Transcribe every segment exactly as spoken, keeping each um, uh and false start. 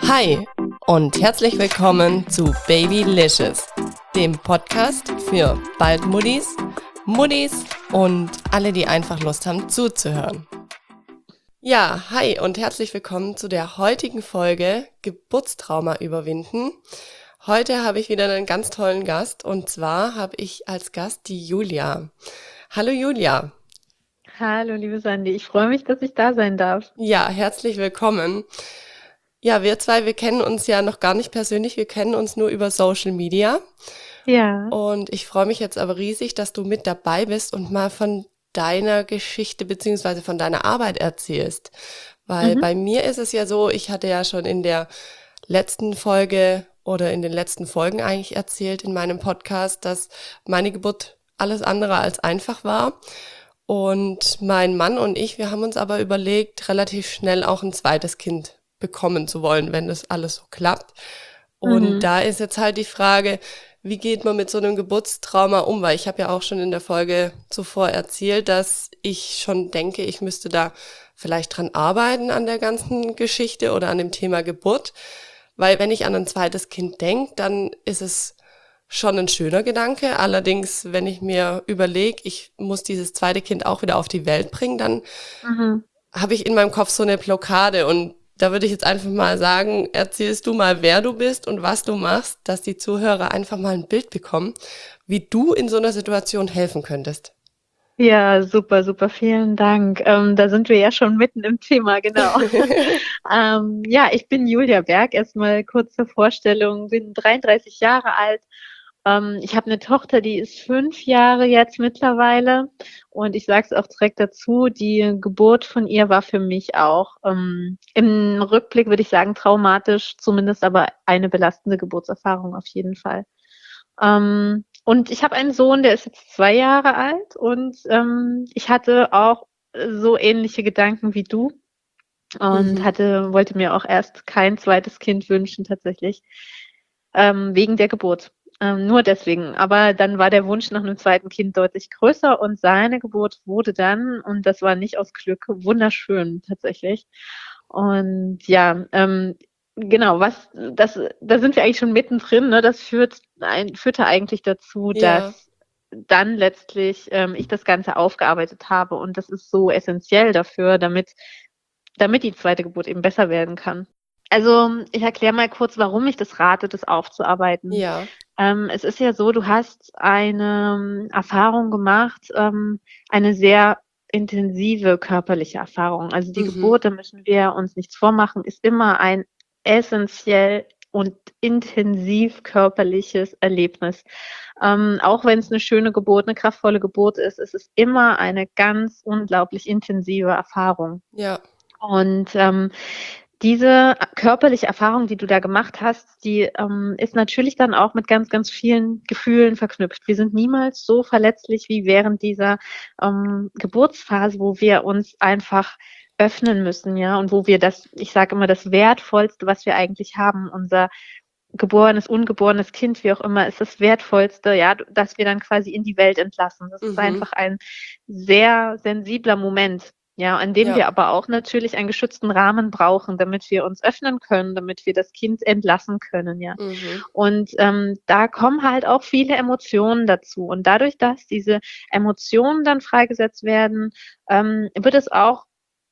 Hi und herzlich willkommen zu Babylicious, dem Podcast für bald Muttis, Muttis und alle, die einfach Lust haben zuzuhören. Ja, hi und herzlich willkommen zu der heutigen Folge Geburtstrauma überwinden. Heute habe ich wieder einen ganz tollen Gast und zwar habe ich als Gast die Julia. Hallo Julia. Hallo, liebe Sandy. Ich freue mich, dass ich da sein darf. Ja, herzlich willkommen. Ja, wir zwei, wir kennen uns ja noch gar nicht persönlich, wir kennen uns nur über Social Media. Ja. Und ich freue mich jetzt aber riesig, dass du mit dabei bist und mal von deiner Geschichte beziehungsweise von deiner Arbeit erzählst. Weil Mhm. bei mir ist es ja so, ich hatte ja schon in der letzten Folge oder in den letzten Folgen eigentlich erzählt in meinem Podcast, dass meine Geburt alles andere als einfach war. Und mein Mann und ich, wir haben uns aber überlegt, relativ schnell auch ein zweites Kind bekommen zu wollen, wenn das alles so klappt. Und Mhm. da ist jetzt halt die Frage, wie geht man mit so einem Geburtstrauma um? Weil ich habe ja auch schon in der Folge zuvor erzählt, dass ich schon denke, ich müsste da vielleicht dran arbeiten an der ganzen Geschichte oder an dem Thema Geburt. Weil wenn ich an ein zweites Kind denke, dann ist es schon ein schöner Gedanke. Allerdings, wenn ich mir überlege, ich muss dieses zweite Kind auch wieder auf die Welt bringen, dann Mhm. habe ich in meinem Kopf so eine Blockade. Und da würde ich jetzt einfach mal sagen, erzählst du mal, wer du bist und was du machst, dass die Zuhörer einfach mal ein Bild bekommen, wie du in so einer Situation helfen könntest. Ja, super, super, vielen Dank. Ähm, da sind wir ja schon mitten im Thema, genau. Ähm, ja, ich bin Julia Berg. Erstmal kurze Vorstellung, bin dreiunddreißig Jahre alt. Ähm, ich habe eine Tochter, die ist fünf Jahre jetzt mittlerweile. Und ich sage es auch direkt dazu, die Geburt von ihr war für mich auch ähm, im Rückblick, würde ich sagen, traumatisch, zumindest aber eine belastende Geburtserfahrung auf jeden Fall. Ähm, und ich habe einen Sohn, der ist jetzt zwei Jahre alt und ähm, ich hatte auch äh, so ähnliche Gedanken wie du und Mhm. hatte wollte mir auch erst kein zweites Kind wünschen tatsächlich, ähm, wegen der Geburt. Ähm, nur deswegen. Aber dann war der Wunsch nach einem zweiten Kind deutlich größer und seine Geburt wurde dann, und das war nicht aus Glück, wunderschön tatsächlich. Und ja, ähm, genau, was das da sind wir eigentlich schon mittendrin, ne? Das führt ein führte eigentlich dazu, Ja. dass dann letztlich, ähm, ich das Ganze aufgearbeitet habe und das ist so essentiell dafür, damit damit die zweite Geburt eben besser werden kann. Also, ich erkläre mal kurz, warum ich das rate, das aufzuarbeiten. Ja. Ähm, es ist ja so, du hast eine ähm, Erfahrung gemacht, ähm, eine sehr intensive körperliche Erfahrung. Also, die Mhm. Geburt, da müssen wir uns nichts vormachen, ist immer ein essenziell und intensiv körperliches Erlebnis. Ähm, auch wenn's 'ne schöne Geburt, 'ne kraftvolle Geburt ist, ist es immer eine ganz unglaublich intensive Erfahrung. Ja. Und, ähm, diese körperliche Erfahrung, die du da gemacht hast, die, ähm, ist natürlich dann auch mit ganz, ganz vielen Gefühlen verknüpft. Wir sind niemals so verletzlich wie während dieser, ähm, Geburtsphase, wo wir uns einfach öffnen müssen, ja, und wo wir das ich sage immer, das Wertvollste, was wir eigentlich haben, unser geborenes, ungeborenes Kind, wie auch immer, ist das Wertvollste, ja, d das wir dann quasi in die Welt entlassen. Das ist Mhm. einfach ein sehr sensibler Moment, ja, an dem Ja. wir aber auch natürlich einen geschützten Rahmen brauchen, damit wir uns öffnen können, damit wir das Kind entlassen können, ja. Mhm. Und, ähm, da kommen halt auch viele Emotionen dazu. Und dadurch, dass diese Emotionen dann freigesetzt werden, ähm, wird es auch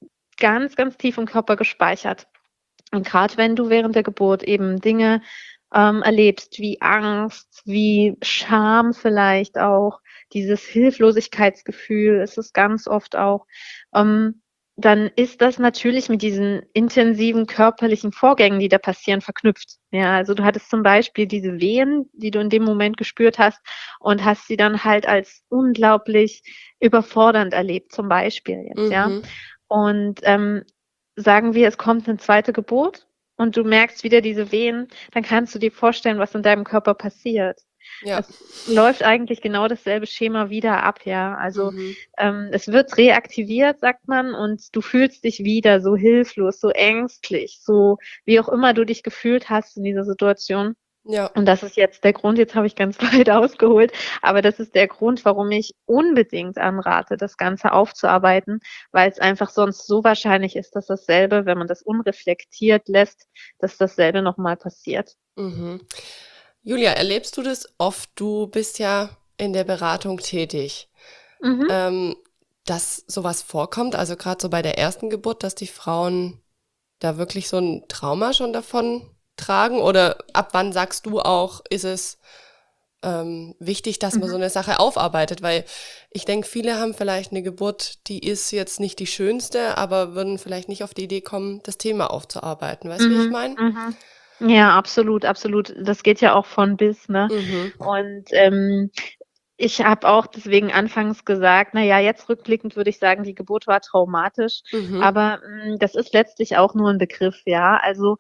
ganz, ganz tief im Körper gespeichert. Und grad wenn du während der Geburt eben Dinge, ähm, erlebst wie Angst, wie Scham vielleicht auch, dieses Hilflosigkeitsgefühl ist es ganz oft auch, ähm, dann ist das natürlich mit diesen intensiven körperlichen Vorgängen, die da passieren, verknüpft. Ja, also, du hattest zum Beispiel diese Wehen, die du in dem Moment gespürt hast und hast sie dann halt als unglaublich überfordernd erlebt, zum Beispiel jetzt, ja? Mhm. Und, ähm, sagen wir, es kommt 'ne zweite Geburt und du merkst wieder diese Wehen, dann kannst du dir vorstellen, was in deinem Körper passiert. Ja. Es läuft eigentlich genau dasselbe Schema wieder ab, ja. Also, Mhm. ähm, es wird reaktiviert, sagt man, und du fühlst dich wieder so hilflos, so ängstlich, so wie auch immer du dich gefühlt hast in dieser Situation. Ja. Und das ist jetzt der Grund, jetzt habe ich ganz weit ausgeholt, aber das ist der Grund, warum ich unbedingt anrate, das Ganze aufzuarbeiten, weil es einfach sonst so wahrscheinlich ist, dass dasselbe, wenn man das unreflektiert lässt, dass dasselbe noch mal passiert. Mhm. Julia, erlebst du das oft? Du bist ja in der Beratung tätig, Mhm. ähm, dass sowas vorkommt, also gerade so bei der ersten Geburt, dass die Frauen da wirklich so ein Trauma schon davon tragen? Oder ab wann sagst du auch, ist es ähm, wichtig, dass man so Mhm. eine Sache aufarbeitet? Weil ich denke, viele haben vielleicht eine Geburt, die ist jetzt nicht die schönste, aber würden vielleicht nicht auf die Idee kommen, das Thema aufzuarbeiten. Weißt du, wie ich Mhm. meine? Mhm. Ja, absolut, absolut. Das geht ja auch von bis, ne? Mhm. Und, ähm, ich habe auch deswegen anfangs gesagt, na ja, jetzt rückblickend würde ich sagen, die Geburt war traumatisch, Mhm. aber, hm, das ist letztlich auch nur 'n Begriff, ja? Also,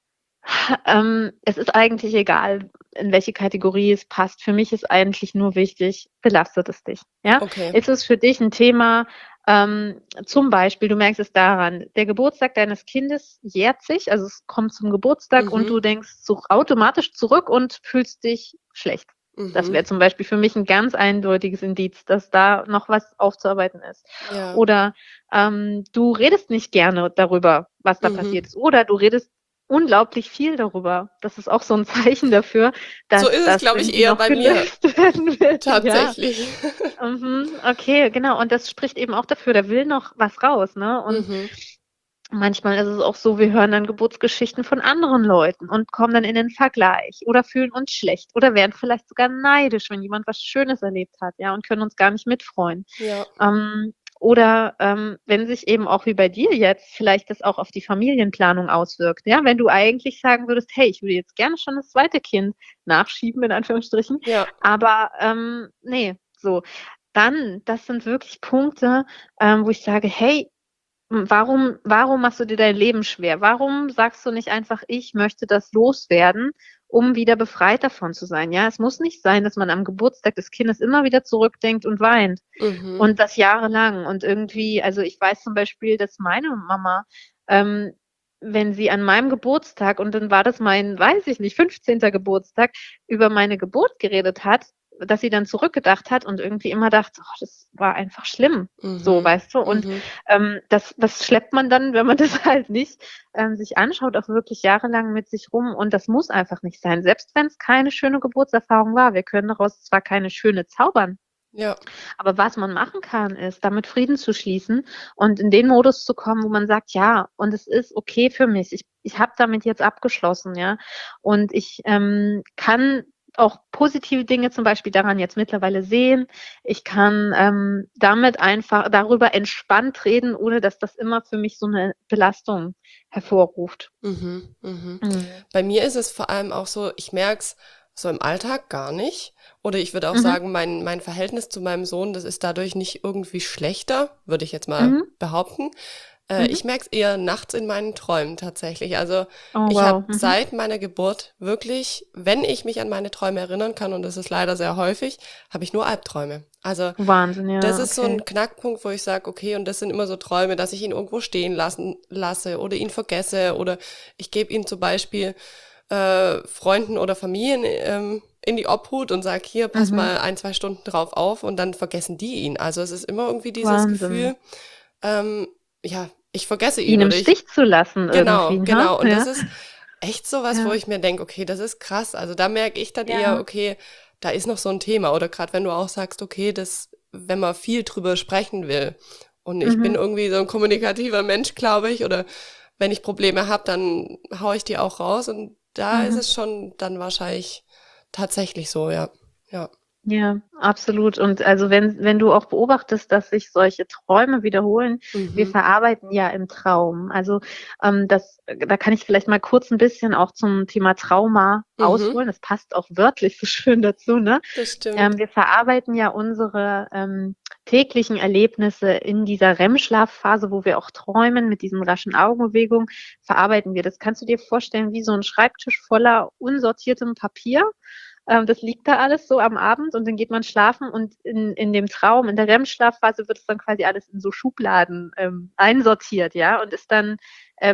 ähm, es ist eigentlich egal, in welche Kategorie es passt. Für mich ist eigentlich nur wichtig, belastet es dich, ja? Okay. Ist es für dich 'n Thema, ähm, zum Beispiel, du merkst es daran, der Geburtstag deines Kindes jährt sich, also, es kommt zum Geburtstag und Mhm. du denkst so automatisch zurück und fühlst dich schlecht. Das Mhm. wäre zum Beispiel für mich 'n ganz eindeutiges Indiz, dass da noch was aufzuarbeiten ist. Ja. Oder, ähm, du redest nicht gerne darüber, was da Mhm. passiert ist. Oder du redest unglaublich viel darüber. Das ist auch so 'n Zeichen dafür, So dass ist es, das glaube ich, irgendwie eher noch bei mir gelöst werden will, ja. tatsächlich. Mhm, okay, genau. Und das spricht eben auch dafür, da will noch was raus, ne? Und Mhm. manchmal ist es auch so, wir hören dann Geburtsgeschichten von anderen Leuten und kommen dann in den Vergleich oder fühlen uns schlecht oder werden vielleicht sogar neidisch, wenn jemand was Schönes erlebt hat, ja, und können uns gar nicht mitfreuen. Ja. Ähm, oder, ähm, wenn sich eben auch wie bei dir jetzt vielleicht das auch auf die Familienplanung auswirkt, ja? Wenn du eigentlich sagen würdest: „Hey, ich würde jetzt gerne schon das zweite Kind nachschieben“, in Anführungsstrichen, Ja. aber, ähm, ne, so. Dann das sind wirklich Punkte, ähm, wo ich sage: „Hey, hm, warum warum machst du dir dein Leben schwer? Warum sagst du nicht einfach: ‚Ich möchte das loswerden, um wieder befreit davon zu sein?‘“ Ja, es muss nicht sein, dass man am Geburtstag des Kindes immer wieder zurückdenkt und weint Mhm. und das jahrelang und irgendwie also, ich weiß zum Beispiel, dass meine Mama, ähm, wenn sie an meinem Geburtstag und dann war das mein, weiß ich nicht, fünfzehnter Geburtstag, über meine Geburt geredet hat, dass sie dann zurückgedacht hat und irgendwie immer dachte: „Oh, das war einfach schlimm“, so, Mhm. weißt du? Und, Mhm. ähm, das das schleppt man dann, wenn man das halt nicht, ähm, sich anschaut, auch wirklich jahrelang mit sich rum und das muss einfach nicht sein. Selbst wenn's keine schöne Geburtserfahrung war. Wir können daraus zwar keine schöne zaubern, Ja. aber was man machen kann, ist, damit Frieden zu schließen und in den Modus zu kommen, wo man sagt: „Ja, und es ist okay für mich. Ich ich habe damit jetzt abgeschlossen, ja? Und ich, ähm, kann auch positive Dinge zum Beispiel daran jetzt mittlerweile sehen. Ich kann, ähm, damit einfach darüber entspannt reden, ohne dass das immer für mich so 'ne Belastung hervorruft.“ Mhm. Mhm. Mhm. Bei mir ist es vor allem auch so, ich merke es so im Alltag gar nicht. Oder ich würde auch Mhm. sagen, mein mein Verhältnis zu meinem Sohn, das ist dadurch nicht irgendwie schlechter, würde ich jetzt mal Mhm. behaupten. Äh, Mhm. ich merke es eher nachts in meinen Träumen tatsächlich. Also, Oh, ich habe wow. Mhm. seit meiner Geburt wirklich, wenn ich mich an meine Träume erinnern kann, und das ist leider sehr häufig, habe ich nur Albträume. Also, Wahnsinn, das ja, ist so okay. 'n Knackpunkt, wo ich sage: „Okay“, und das sind immer so Träume, dass ich ihn irgendwo stehen lassen lasse oder ihn vergesse oder ich gebe ihn zum Beispiel, äh, Freunden oder Familien, ähm, in die Obhut und sage: „Hier, pass Mhm. mal ein, zwei Stunden drauf auf“, und dann vergessen die ihn. Also, es ist immer irgendwie dieses Wahnsinn. Gefühl, ähm, ja, ich vergesse Ihn ihn im oder ich Stich zu lassen genau, irgendwie, ne? genau. Und das Ja. ist echt so was, wo Ja. ich mir denke: „Okay, das ist krass.“ Also, da merke ich dann eher: Ja. „Okay, da ist noch so 'n Thema.“ Oder grad wenn du auch sagst: „Okay, das wenn man viel drüber sprechen will.“ Und ich bin Mhm. irgendwie so 'n kommunikativer Mensch, glaube ich, oder wenn ich Probleme habe, dann haue ich die auch raus und da ist Mhm. es schon dann wahrscheinlich tatsächlich so, ja. Ja. Ja, absolut. Und also, wenn wenn du auch beobachtest, dass sich solche Träume wiederholen wir Mhm. verarbeiten ja im Traum. Also, ähm, das da kann ich vielleicht mal kurz 'n bisschen auch zum Thema Trauma Mhm. ausholen. Das passt auch wörtlich so schön dazu, ne? Das stimmt. Ähm, wir verarbeiten ja unsere, ähm, täglichen Erlebnisse in dieser REM-Schlafphase, wo wir auch träumen mit diesen raschen Augenbewegungen, verarbeiten wir. Das kannst du dir vorstellen wie so 'n Schreibtisch voller unsortiertem Papier. Ähm, das liegt da alles so am Abend und dann geht man schlafen und in in dem Traum, in der REM-Schlafphase wird es dann quasi alles in so Schubladen, ähm, einsortiert, ja, und ist dann, ähm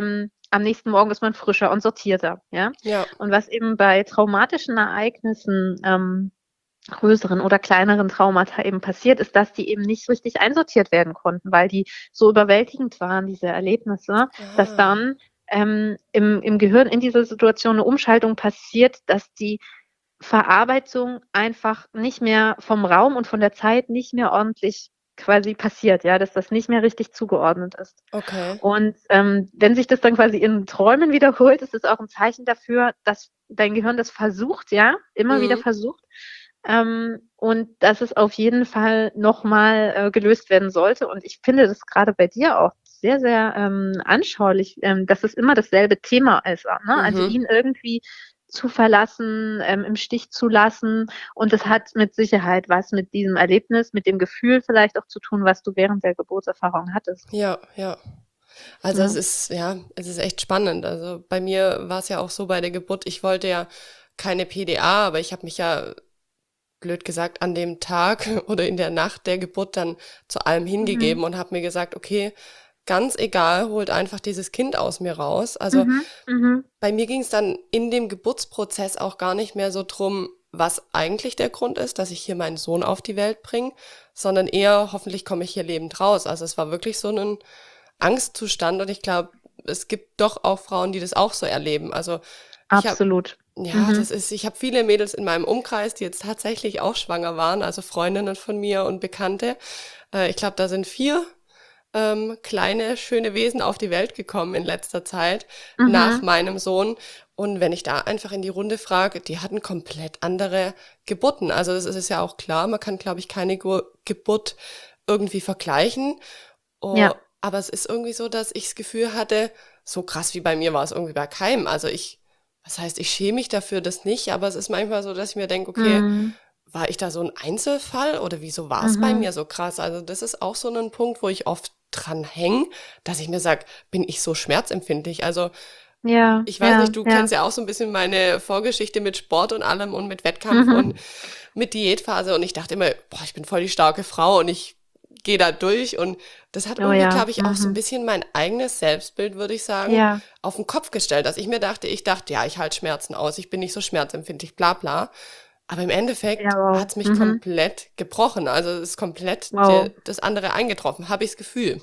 am nächsten Morgen ist man frischer und sortierter, ja? Ja. Und was eben bei traumatischen Ereignissen, ähm, größeren oder kleineren Traumata eben passiert, ist, dass die eben nicht richtig einsortiert werden konnten, weil die so überwältigend waren, diese Erlebnisse, dass Ah, dann, ähm, im im Gehirn in dieser Situation 'ne Umschaltung passiert, dass die Verarbeitung einfach nicht mehr vom Raum und von der Zeit nicht mehr ordentlich quasi passiert, ja, dass das nicht mehr richtig zugeordnet ist. okay. Und, ähm, wenn sich das dann quasi in Träumen wiederholt, ist es auch 'n Zeichen dafür, dass dein Gehirn das versucht, ja, immer wieder Mhm. versucht, ähm, und dass es auf jeden Fall noch mal, äh, gelöst werden sollte. Und ich finde das grade bei dir auch sehr, sehr, ähm, anschaulich, ähm, dass es immer dasselbe Thema ist, a ne? Also, Mhm. ihn irgendwie zu verlassen, ähm, im Stich zu lassen. Und das hat mit Sicherheit was mit diesem Erlebnis, mit dem Gefühl vielleicht auch zu tun, was du während der Geburtserfahrung hattest. Ja, ja. Also, es Ne? ist ja, es ist echt spannend. Also, bei mir war's ja auch so bei der Geburt, ich wollte ja keine P D A, aber ich habe mich ja, blöd gesagt, an dem Tag oder in der Nacht der Geburt dann zu allem Mhm. hingegeben und habe mir gesagt: „Okay, ganz egal, holt einfach dieses Kind aus mir raus.“ Also, Mhm, mhm. bei mir ging's dann in dem Geburtsprozess auch gar nicht mehr so drum, was eigentlich der Grund ist, dass ich hier meinen Sohn auf die Welt bringe, sondern eher: „Hoffentlich komme ich hier lebend raus.“ Also, es war wirklich so 'nen Angstzustand und ich glaube, es gibt doch auch Frauen, die das auch so erleben. Also, ich habe Absolut. ja, Mhm. das ist ich habe viele Mädels in meinem Umkreis, die jetzt tatsächlich auch schwanger waren, also Freundinnen von mir und Bekannte. Äh, ich glaube, da sind vier, ähm, kleine, schöne Wesen auf die Welt gekommen in letzter Zeit nach Mhm. meinem Sohn. Und wenn ich da einfach in die Runde frage, die hatten komplett andere Geburten. Also, es ist ja auch klar, man kann, glaube ich, keine Gur Geburt irgendwie vergleichen. Oh, Ja. aber es ist irgendwie so, dass ich das Gefühl hatte, so krass wie bei mir war es irgendwie bei keinem. Also, ich was heißt, ich schäme mich dafür, das nicht, aber es ist manchmal so, dass ich mir denke: „Okay, Mhm. war ich da so 'n Einzelfall oder wieso war's bei Mhm. mir so krass?“ Also, das ist auch so 'nen Punkt, wo ich oft dran hänge, dass ich mir sage: „Bin ich so schmerzempfindlich?“ Also, Ja, ich weiß ja, nicht, du ja. kennst ja auch so 'n bisschen meine Vorgeschichte mit Sport und allem und mit Wettkampf und Mhm. mit Diätphase und ich dachte immer: „Boah, ich bin voll die starke Frau und ich gehe da durch.“ Und das hat Oh irgendwie, ja, glaube ich, auch so 'n mhm. bisschen mein eigenes Selbstbild, würde ich sagen, Ja. auf 'n Kopf gestellt, dass ich mir dachte ich dachte: „Ja, ich halte Schmerzen aus, ich bin nicht so schmerzempfindlich, bla bla.“ Aber im Ja, Endeffekt wow. hat's mich Mhm. komplett gebrochen. Also, es ist komplett de Wow. das andere eingetroffen, habe ich das Gefühl.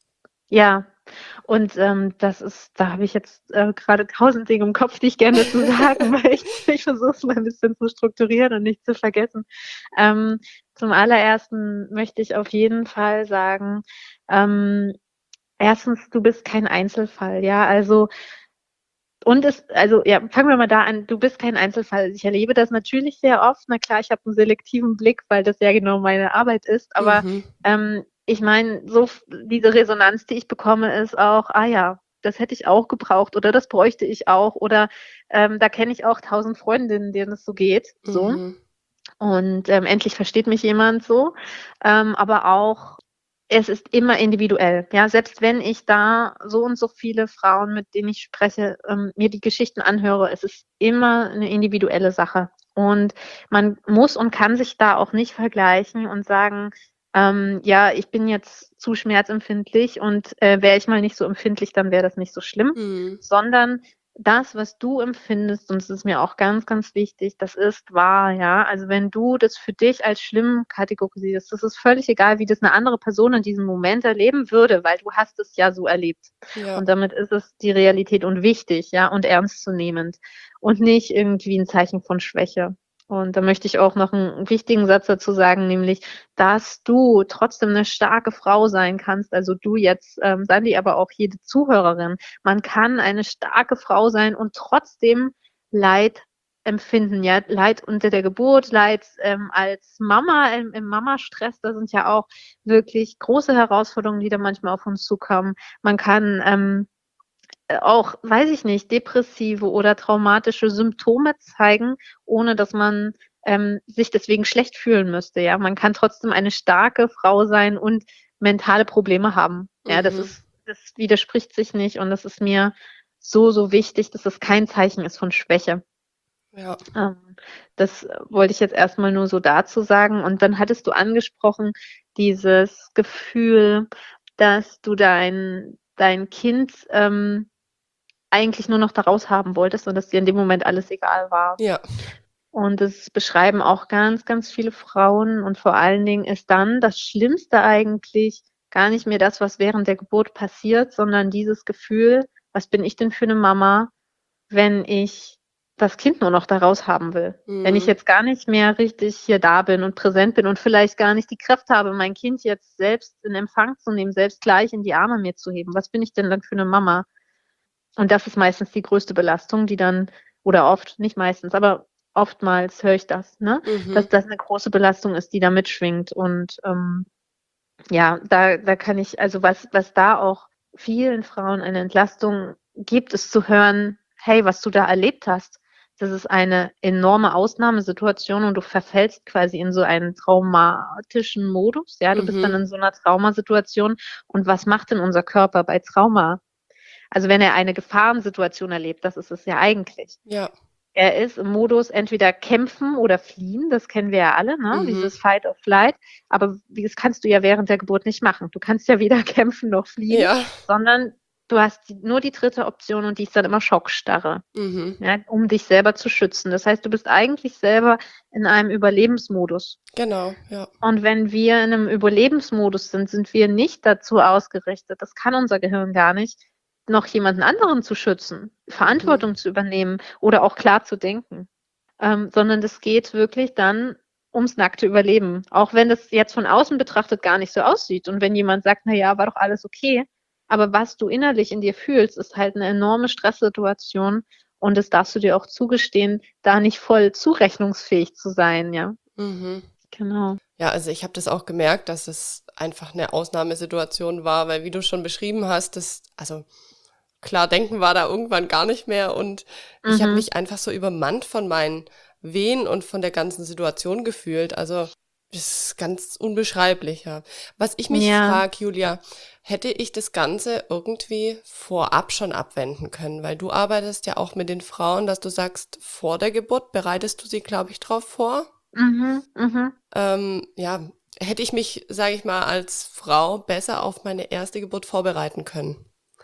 Ja, und, ähm, das ist da habe ich jetzt, äh, grade tausend Dinge im Kopf, die ich gerne dazu sagen möchte. Ich versuche es mal 'n bisschen zu strukturieren und nicht zu vergessen. Ähm, zum Allerersten möchte ich auf jeden Fall sagen, ähm, erstens, du bist kein Einzelfall, ja? Also und es also, ja, fangen wir mal da an, du bist kein Einzelfall. Ich erlebe das natürlich sehr oft. Na klar, ich habe 'n selektiven Blick, weil das ja genau meine Arbeit ist. Aber, Mhm. ähm, ich meine, so f diese Resonanz, die ich bekomme, ist auch: „Ah ja, das hätte ich auch gebraucht“ oder „Das bräuchte ich auch“ oder, ähm: „Da kenne ich auch tausend Freundinnen, denen es so geht“, so. Mhm. Und, ähm, endlich versteht mich jemand so. Ähm, aber auch es ist immer individuell, ja? Selbst wenn ich da so und so viele Frauen, mit denen ich spreche, ähm, mir die Geschichten anhöre, es ist immer 'ne individuelle Sache. Und man muss und kann sich da auch nicht vergleichen und sagen, ähm: „Ja, ich bin jetzt zu schmerzempfindlich und, äh, wäre ich mal nicht so empfindlich, dann wäre das nicht so schlimm.“ Mhm. Sondern das, was du empfindest, und das ist mir auch ganz, ganz wichtig, das ist wahr, ja? Also, wenn du das für dich als schlimm kategorisierst, das ist völlig egal, wie das 'ne andere Person in diesem Moment erleben würde, weil du hast es ja so erlebt. Ja. Und damit ist es die Realität und wichtig, ja, und ernstzunehmend und nicht irgendwie 'n Zeichen von Schwäche. Und da möchte ich auch noch 'n wichtigen Satz dazu sagen, nämlich, dass du trotzdem 'ne starke Frau sein kannst. Also, du jetzt, ähm, Sandy, aber auch jede Zuhörerin. Man kann eine starke Frau sein und trotzdem Leid empfinden, ja? Leid unter der Geburt, Leid, ähm, als Mama im im Mamastress. Da sind ja auch wirklich große Herausforderungen, die da manchmal auf uns zukommen. Man kann, ähm, äh, auch, weiß ich nicht, depressive oder traumatische Symptome zeigen, ohne dass man, ähm, sich deswegen schlecht fühlen müsste, ja? Man kann trotzdem eine starke Frau sein und mentale Probleme haben. Ja, das Mhm. ist das widerspricht sich nicht und das ist mir so, so wichtig, dass es kein Zeichen ist von Schwäche. Ja. Ähm, das wollte ich jetzt erst mal nur so dazu sagen. Und dann hattest du angesprochen, dieses Gefühl, dass du dein dein Kind, ähm eigentlich nur noch da raus haben wolltest und dass dir in dem Moment alles egal war. Ja. Und das beschreiben auch ganz, ganz viele Frauen und vor allen Dingen ist dann das Schlimmste eigentlich gar nicht mehr das, was während der Geburt passiert, sondern dieses Gefühl: „Was bin ich denn für 'ne Mama, wenn ich das Kind nur noch da raus haben will? Wenn ich Mhm. jetzt gar nicht mehr richtig hier da bin und präsent bin und vielleicht gar nicht die Kraft habe, mein Kind jetzt selbst in Empfang zu nehmen, selbst gleich in die Arme mir zu heben. Was bin ich denn dann für 'ne Mama?“ Und das ist meistens die größte Belastung, die dann oder oft, nicht meistens, aber oftmals höre ich das, ne, dass Mhm. das 'ne große Belastung ist, die da mitschwingt. Und, ähm, ja, da da kann ich also, was was da auch vielen Frauen eine Entlastung gibt, ist zu hören: „Hey, was du da erlebt hast, das ist eine enorme Ausnahmesituation und du verfällst quasi in so einen traumatischen Modus, ja? Du bist dann Mhm. in so 'ner Traumasituation und was macht denn unser Körper bei Trauma? Also, wenn er eine Gefahrensituation erlebt, das ist es ja eigentlich. Ja. Er ist im Modus entweder kämpfen oder fliehen, das kennen wir ja alle, ne, Mhm. dieses Fight or Flight. Aber w das kannst du ja während der Geburt nicht machen. Du kannst ja weder kämpfen noch fliehen, Ja. sondern du hast die nur die dritte Option und die ist dann immer Schockstarre, Mhm. ja, um dich selber zu schützen. Das heißt, du bist eigentlich selber in einem Überlebensmodus. Genau, ja. Und wenn wir in 'nem Überlebensmodus sind, sind wir nicht dazu ausgerichtet, das kann unser Gehirn gar nicht, noch jemanden anderen zu schützen, Mhm. Verantwortung zu übernehmen oder auch klar zu denken. Ähm, sondern das geht wirklich dann ums nackte Überleben. Auch wenn das jetzt von außen betrachtet gar nicht so aussieht und wenn jemand sagt: „Na ja, war doch alles okay.“ Aber was du innerlich in dir fühlst, ist halt 'ne enorme Stresssituation und das darfst du dir auch zugestehen, da nicht voll zurechnungsfähig zu sein, ja. Mhm. Genau. Ja, also, ich habe das auch gemerkt, dass es einfach 'ne Ausnahmesituation war, weil wie du schon beschrieben hast, das also, klar denken war da irgendwann gar nicht mehr und ich habe Mhm. mich einfach so übermannt von meinen Wehen und von der ganzen Situation gefühlt. Also, das ist ganz unbeschreiblich, ja. Was ich mich Ja. frage, Julia, hätte ich das Ganze irgendwie vorab schon abwenden können? Weil du arbeitest ja auch mit den Frauen, dass du sagst, vor der Geburt bereitest du sie, glaube ich, drauf vor? Mhm, mhm. Ähm, ja, hätte ich mich, sage ich mal, als Frau besser auf meine erste Geburt vorbereiten können?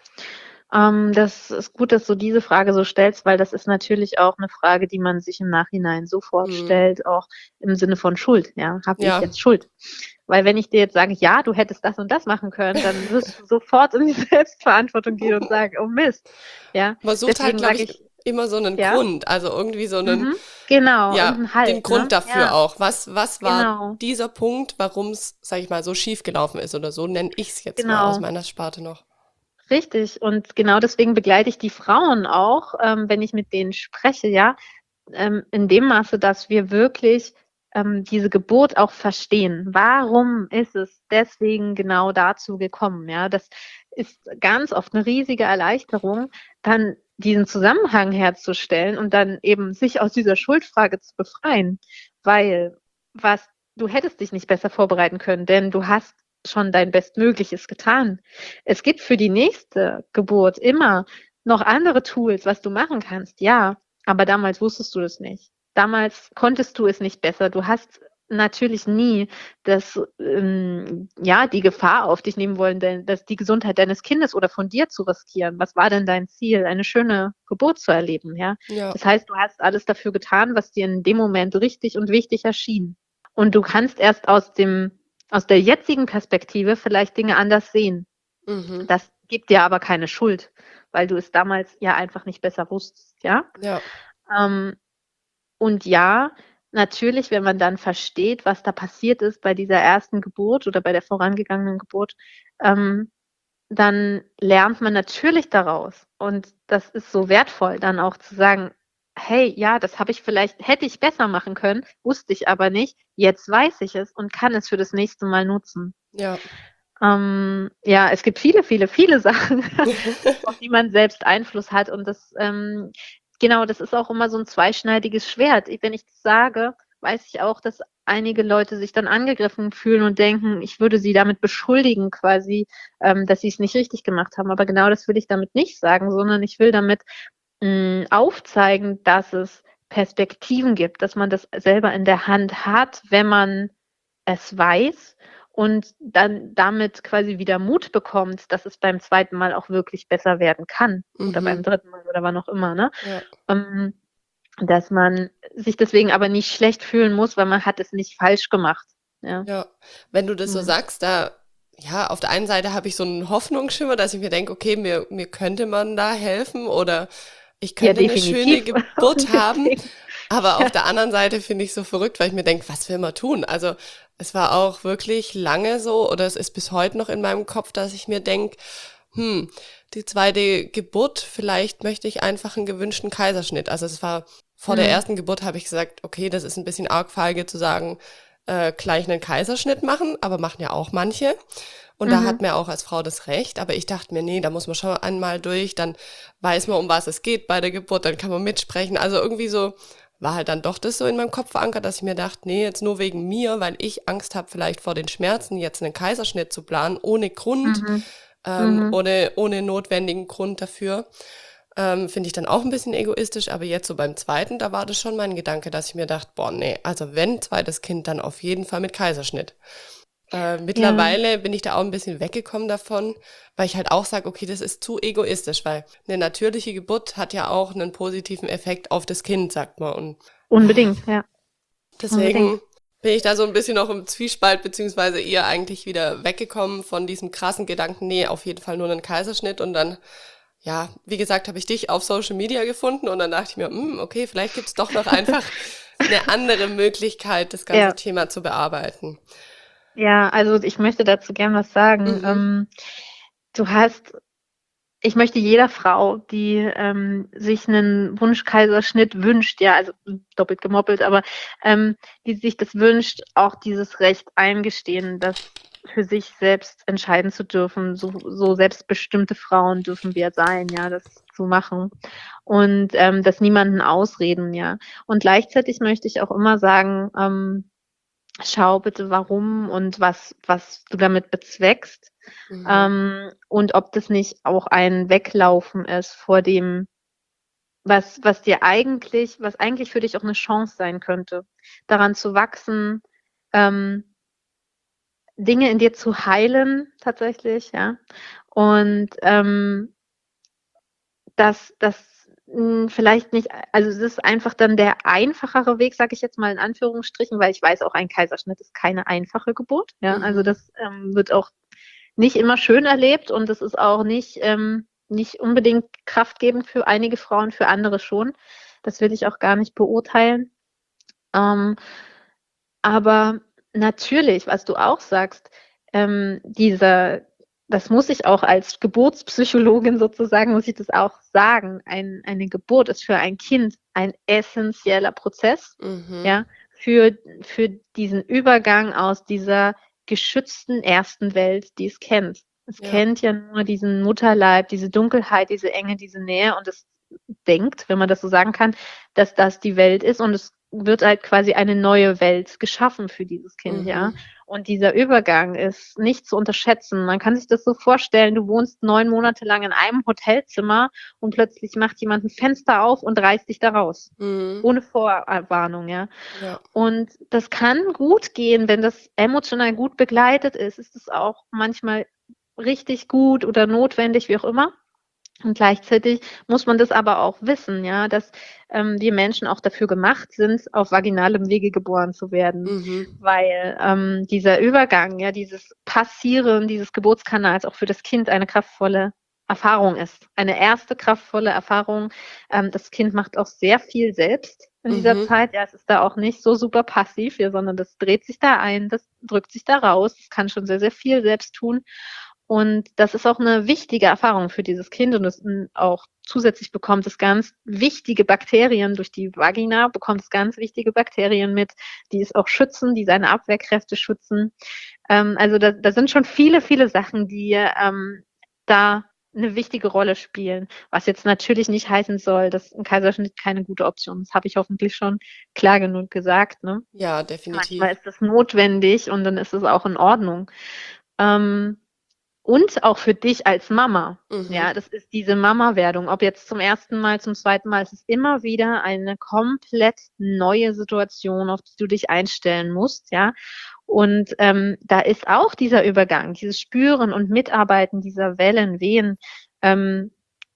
Ähm, das ist gut, dass du diese Frage so stellst, weil das ist natürlich auch 'ne Frage, die man sich im Nachhinein sofort Mhm. stellt, auch im Sinne von Schuld, ja. Habe ich Ja. jetzt Schuld? Weil wenn ich dir jetzt sage: „Ja, du hättest das und das machen können“, dann wirst du sofort in die Selbstverantwortung gehen und sagen: „Oh Mist“, ja? Man sucht halt, Deswegen glaube sage ich, ich immer so 'nen ja? Grund, also, irgendwie so 'nen Mhm, genau, ja, irgend 'n den Halt, Grund ne? dafür Ja. auch. Was was war Genau. dieser Punkt, warum's, sage ich mal, so schiefgelaufen ist oder so nenne ich's jetzt mal aus Genau. meiner Sparte noch. Richtig und genau deswegen begleite ich die Frauen auch, ähm, wenn ich mit denen spreche, ja, ähm, in dem Maße, dass wir wirklich, ähm, diese Geburt auch verstehen. Warum ist es deswegen genau dazu gekommen, ja? Das ist ganz oft 'ne riesige Erleichterung, dann diesen Zusammenhang herzustellen und dann eben sich aus dieser Schuldfrage zu befreien, weil was du hättest dich nicht besser vorbereiten können, denn du hast schon dein Bestmögliches getan. Es gibt für die nächste Geburt immer noch andere Tools, was du machen kannst, ja, aber damals wusstest du das nicht. Damals konntest du es nicht besser. Du hast natürlich nie das ähm, ja, die Gefahr auf dich nehmen wollen, denn dass die Gesundheit deines Kindes oder von dir zu riskieren. Was war denn dein Ziel? Eine schöne Geburt zu erleben, ja? Ja. Das heißt, du hast alles dafür getan, was dir in dem Moment richtig und wichtig erschien. Und du kannst erst aus dem aus der jetzigen Perspektive vielleicht Dinge anders sehen. Mhm. Das gibt dir aber keine Schuld, weil du es damals ja einfach nicht besser wusstest, ja? Ja. Ähm, und ja, natürlich, wenn man dann versteht, was da passiert ist bei dieser ersten Geburt oder bei der vorangegangenen Geburt, ähm, dann lernt man natürlich daraus. Und das ist so wertvoll, dann auch zu sagen: „Hey, ja, das habe ich vielleicht hätte ich besser machen können, wusste ich aber nicht. Jetzt weiß ich es und kann es für das nächste Mal nutzen.“ Ja. Ähm, ja, es gibt viele, viele, viele Sachen, auf die man selbst Einfluss hat und das, ähm genau, das ist auch immer so 'n zweischneidiges Schwert. I wenn ich das sage, weiß ich auch, dass einige Leute sich dann angegriffen fühlen und denken, ich würde sie damit beschuldigen quasi, ähm, dass sie's nicht richtig gemacht haben. Aber genau das will ich damit nicht sagen, sondern ich will damit, hm, aufzeigen, dass es Perspektiven gibt, dass man das selber in der Hand hat, wenn man es weiß und dann damit quasi wieder Mut bekommt, dass es beim zweiten Mal auch wirklich besser werden kann oder beim Mhm. dritten Mal oder wann auch immer, ne? Ja. Ähm, dass man sich deswegen aber nicht schlecht fühlen muss, weil man hat es nicht falsch gemacht, ja. Ja, wenn du das so Mhm. sagst, da, ja, auf der einen Seite habe ich so einen Hoffnungsschimmer, dass ich mir denke, okay, mir, mir könnte man da helfen oder ich Ja, könnte eine schöne definitiv. Geburt haben. Unbedingt. Aber auf Ja. der anderen Seite finde ich so verrückt, weil ich mir denke, was will man tun? Also es war auch wirklich lange so oder es ist bis heute noch in meinem Kopf, dass ich mir denke, hm, die zweite Geburt, vielleicht möchte ich einfach einen gewünschten Kaiserschnitt. Also es war vor der Mhm. ersten Geburt habe ich gesagt, okay, das ist ein bisschen arg feige zu sagen, äh, gleich einen Kaiserschnitt machen, aber machen ja auch manche. Und da hat Mhm. mir auch als Frau das Recht, aber ich dachte mir, nee, da muss man schon einmal durch, dann weiß man, um was es geht bei der Geburt, dann kann man mitsprechen. Also irgendwie so war halt dann doch das so in meinem Kopf verankert, dass ich mir dachte, nee, jetzt nur wegen mir, weil ich Angst habe, vielleicht vor den Schmerzen jetzt einen Kaiserschnitt zu planen, ohne Grund, Mhm. ähm, Mhm. ohne, ohne notwendigen Grund dafür. Ähm, finde ich dann auch ein bisschen egoistisch, aber jetzt so beim zweiten, da war das schon mein Gedanke, dass ich mir dachte, boah, nee, also wenn zweites Kind, dann auf jeden Fall mit Kaiserschnitt. Äh, Ja. mittlerweile bin ich da auch ein bisschen weggekommen davon, weil ich halt auch sage, okay, das ist zu egoistisch, weil eine natürliche Geburt hat ja auch einen positiven Effekt auf das Kind, sagt man. Und Unbedingt, ja. Unbedingt. deswegen bin ich da so ein bisschen noch im Zwiespalt, beziehungsweise eher eigentlich wieder weggekommen von diesem krassen Gedanken, nee, auf jeden Fall nur einen Kaiserschnitt. Und dann, ja, wie gesagt, habe ich dich auf Social Media gefunden und dann dachte ich mir, hm, okay, vielleicht gibt's doch noch einfach eine andere Möglichkeit, das ganze Ja. Thema zu bearbeiten. Ja, also ich möchte dazu gern was sagen. Mhm. Ähm, du hast ich möchte jeder Frau, die, ähm, sich 'nen Wunschkaiserschnitt wünscht, ja, also doppelt gemoppelt, aber, ähm, die sich das wünscht, auch dieses Recht eingestehen, das für sich selbst entscheiden zu dürfen. So so selbstbestimmte Frauen dürfen wir sein, ja, das zu machen und, ähm, das niemanden ausreden, ja. Und gleichzeitig möchte ich auch immer sagen, ähm, schau bitte, warum und was was du damit bezweckst, Mhm. ähm, und ob das nicht auch ein Weglaufen ist vor dem, was was dir eigentlich was eigentlich für dich auch 'ne Chance sein könnte, daran zu wachsen, ähm, Dinge in dir zu heilen tatsächlich, ja. Und, ähm, dass das, hm, vielleicht nicht also, es ist einfach dann der einfachere Weg, sage ich jetzt mal in Anführungsstrichen, weil ich weiß auch, ein Kaiserschnitt ist keine einfache Geburt, ja. Also, Mhm. das, ähm, wird auch nicht immer schön erlebt und das ist auch nicht ähm, nicht unbedingt kraftgebend für einige Frauen, für andere schon. Das will ich auch gar nicht beurteilen. Ähm, aber natürlich, was du auch sagst, ähm, dieser das muss ich auch als Geburtspsychologin sozusagen muss ich das auch sagen. Ein eine Geburt ist für ein Kind ein essenzieller Prozess, Mhm. ja, für für diesen Übergang aus dieser geschützten ersten Welt, die es kennt. Es Ja. kennt ja nur diesen Mutterleib, diese Dunkelheit, diese Enge, diese Nähe und es denkt, wenn man das so sagen kann, dass das die Welt ist und es wird halt quasi eine neue Welt geschaffen für dieses Kind, ja. Mhm. Und dieser Übergang ist nicht zu unterschätzen. Man kann sich das so vorstellen, du wohnst neun Monate lang in einem Hotelzimmer und plötzlich macht jemand 'n Fenster auf und reißt dich da raus, Mhm. ohne Vorwarnung, ja. Ja. Und das kann gut gehen, wenn das emotional gut begleitet ist, ist es auch manchmal richtig gut oder notwendig, wie auch immer. Und gleichzeitig muss man das aber auch wissen, ja, dass, ähm, wir Menschen auch dafür gemacht sind, auf vaginalem Wege geboren zu werden, Mhm. weil, ähm, dieser Übergang, ja, dieses Passieren dieses Geburtskanals auch für das Kind eine kraftvolle Erfahrung ist. Eine erste kraftvolle Erfahrung. Ähm, das Kind macht auch sehr viel selbst in dieser Mhm. Zeit. Ja, es ist da auch nicht so super passiv, ja, sondern das dreht sich da ein, das drückt sich da raus. Es kann schon sehr, sehr viel selbst tun. Und das ist auch 'ne wichtige Erfahrung für dieses Kind und es hm, auch zusätzlich bekommt es ganz wichtige Bakterien durch die Vagina bekommt es ganz wichtige Bakterien mit, die es auch schützen, die seine Abwehrkräfte schützen. Ähm, also, da da sind schon viele, viele Sachen, die, ähm, da 'ne wichtige Rolle spielen, was jetzt natürlich nicht heißen soll, dass 'n Kaiserschnitt keine gute Option ist. Habe ich hoffentlich schon klar genug gesagt, ne? Ja, Manchmal definitiv. ist es notwendig und dann ist es auch in Ordnung. Ähm und auch für dich als Mama. Mhm. Ja, das ist diese Mama-Werdung. Ob jetzt zum ersten Mal, zum zweiten Mal, es ist immer wieder eine komplett neue Situation, auf die du dich einstellen musst, ja. Und ähm, da ist auch dieser Übergang, dieses Spüren und Mitarbeiten dieser Wellen, Wehen, ähm,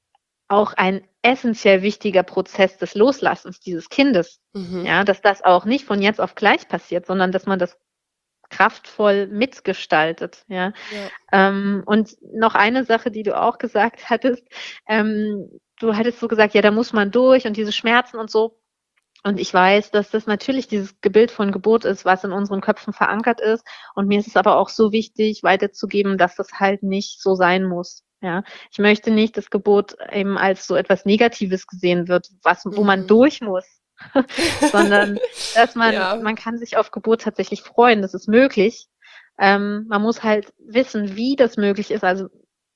auch ein essentiell wichtiger Prozess des Loslassens dieses Kindes. Mhm. Ja, dass das auch nicht von jetzt auf gleich passiert, sondern dass man das kraftvoll mitgestaltet, ja. Ja. Ähm, und noch eine Sache, die du auch gesagt hattest, ähm, du hattest so gesagt, ja, da muss man durch und diese Schmerzen und so. Und ich weiß, dass das natürlich dieses Gebild von Geburt ist, was in unseren Köpfen verankert ist. Und mir ist es aber auch so wichtig, weiterzugeben, dass das halt nicht so sein muss. Ja, ich möchte nicht, dass Geburt eben als so etwas Negatives gesehen wird, was, wo man Mhm. durch muss, sondern dass man, Ja. man kann sich auf Geburt tatsächlich freuen, das ist möglich. Ähm, man muss halt wissen, wie das möglich ist, also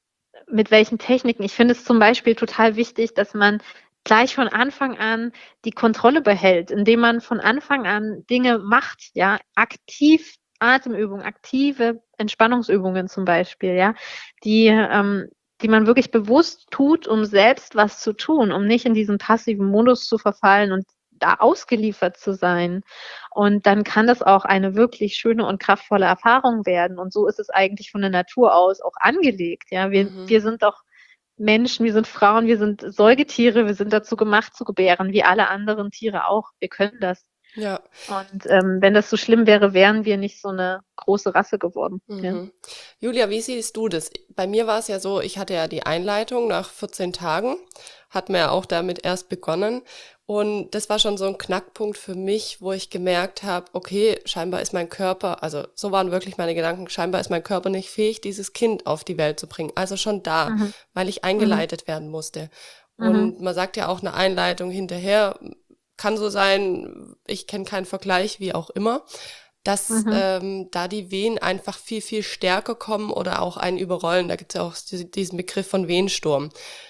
mit welchen Techniken. Ich finde es zum Beispiel total wichtig, dass man gleich von Anfang an die Kontrolle behält, indem man von Anfang an Dinge macht, ja, aktiv Atemübungen, aktive Entspannungsübungen zum Beispiel, ja, die, ähm, die man wirklich bewusst tut, um selbst was zu tun, um nicht in diesen passiven Modus zu verfallen und da ausgeliefert zu sein. Und dann kann das auch eine wirklich schöne und kraftvolle Erfahrung werden. Und so ist es eigentlich von der Natur aus auch angelegt. Ja, wir, Mhm. wir sind doch Menschen, wir sind Frauen, wir sind Säugetiere, wir sind dazu gemacht zu gebären, wie alle anderen Tiere auch. Wir können das. Ja. Und ähm, wenn das so schlimm wäre, wären wir nicht so eine große Rasse geworden. Ja. Mhm. Julia, wie siehst du das? Bei mir war es ja so, ich hatte ja die Einleitung nach vierzehn Tagen, hat mir ja auch damit erst begonnen. Und das war schon so ein Knackpunkt für mich, wo ich gemerkt habe, okay, scheinbar ist mein Körper, also so waren wirklich meine Gedanken, scheinbar ist mein Körper nicht fähig, dieses Kind auf die Welt zu bringen. Also schon da, Mhm. weil ich Mhm. eingeleitet werden musste. Mhm. Und man sagt ja auch eine Einleitung hinterher, kann so sein, ich kenne keinen Vergleich, wie auch immer, dass Mhm. ähm, da die Wehen einfach viel, viel stärker kommen oder auch einen überrollen. Da gibt es ja auch die- diesen Begriff von Wehensturm.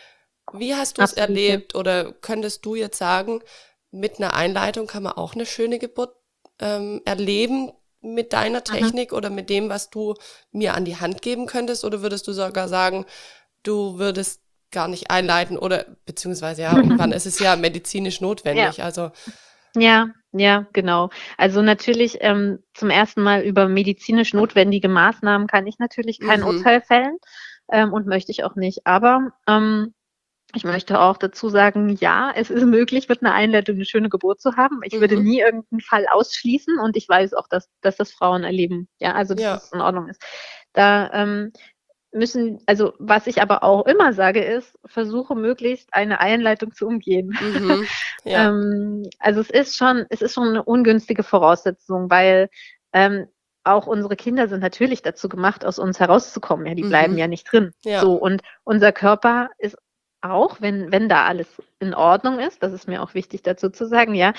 Wie hast du es Absolut, ja. erlebt oder könntest du jetzt sagen, mit einer Einleitung kann man auch eine schöne Geburt ähm, erleben mit deiner Mhm. Technik oder mit dem, was du mir an die Hand geben könntest? Oder würdest du sogar sagen, du würdest gar nicht einleiten oder beziehungsweise ja, irgendwann ist es ja medizinisch Ja. notwendig. Also Ja, ja, genau. Also natürlich ähm, zum ersten Mal über medizinisch notwendige Maßnahmen kann ich natürlich kein mhm, Urteil fällen ähm, und möchte ich auch nicht. Aber ähm, ich möchte auch dazu sagen, ja, es ist möglich, mit einer Einleitung eine schöne Geburt zu haben. Ich würde mhm, nie irgendeinen Fall ausschließen und ich weiß auch, dass, dass das Frauen erleben. Ja, also dass ja, es in Ordnung ist. Da ähm, müssen, also was ich aber auch immer sage, ist, versuche möglichst eine Einleitung zu umgehen. mhm, ja, ähm, also es ist schon, es ist schon eine ungünstige Voraussetzung, weil ähm, auch unsere Kinder sind natürlich dazu gemacht, aus uns herauszukommen. Ja, die bleiben mhm, ja nicht drin. ja, So, und unser Körper ist auch, wenn, wenn da alles in Ordnung ist, das ist mir auch wichtig dazu zu sagen, ja,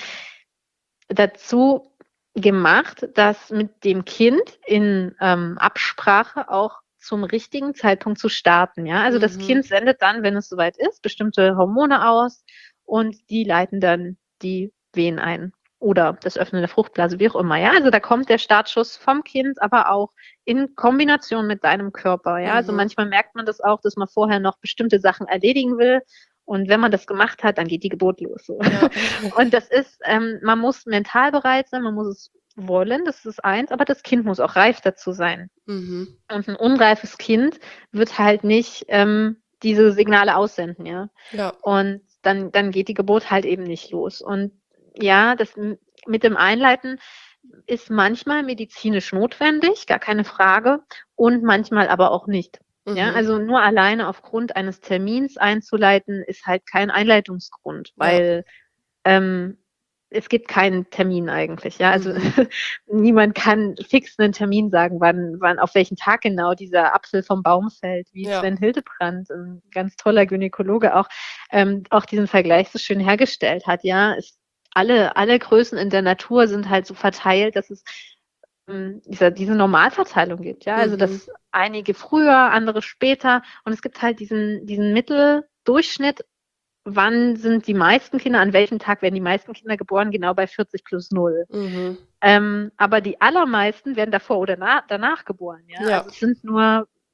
dazu gemacht, das mit dem Kind in ähm, Absprache auch zum richtigen Zeitpunkt zu starten. Ja, also das mhm, Kind sendet dann, wenn es soweit ist, bestimmte Hormone aus und die leiten dann die Wehen ein oder das Öffnen der Fruchtblase, wie auch immer. Ja, also da kommt der Startschuss vom Kind, aber auch in Kombination mit deinem Körper. Ja, also mhm, manchmal merkt man das auch, dass man vorher noch bestimmte Sachen erledigen will. Und wenn man das gemacht hat, dann geht die Geburt los. So. ja, Und das ist, ähm, man muss mental bereit sein, man muss es wollen, das ist eins, aber das Kind muss auch reif dazu sein. mhm, Und ein unreifes Kind wird halt nicht ähm, diese Signale aussenden, ja. ja, Und dann, dann geht die Geburt halt eben nicht los. Und ja, das m- mit dem Einleiten ist manchmal medizinisch notwendig, gar keine Frage, und manchmal aber auch nicht. Ja, mhm, also nur alleine aufgrund eines Termins einzuleiten, ist halt kein Einleitungsgrund, ja, weil ähm, es gibt keinen Termin eigentlich, ja. Also mhm, niemand kann fix einen Termin sagen, wann, wann, auf welchen Tag genau dieser Apfel vom Baum fällt, wie ja, Sven Hildebrand, ein ganz toller Gynäkologe auch, ähm, auch diesen Vergleich so schön hergestellt hat, ja. Es, alle, alle Größen in der Natur sind halt so verteilt, dass es ähm, dieser, diese Normalverteilung gibt, ja. Also mhm, dass einige früher, andere später und es gibt halt diesen, diesen Mitteldurchschnitt. Wann sind die meisten Kinder, an welchem Tag werden die meisten Kinder geboren? Genau bei vierzig plus null. mhm, Ähm, aber die allermeisten werden davor oder na, danach geboren. Ja? ja, Also es sind nur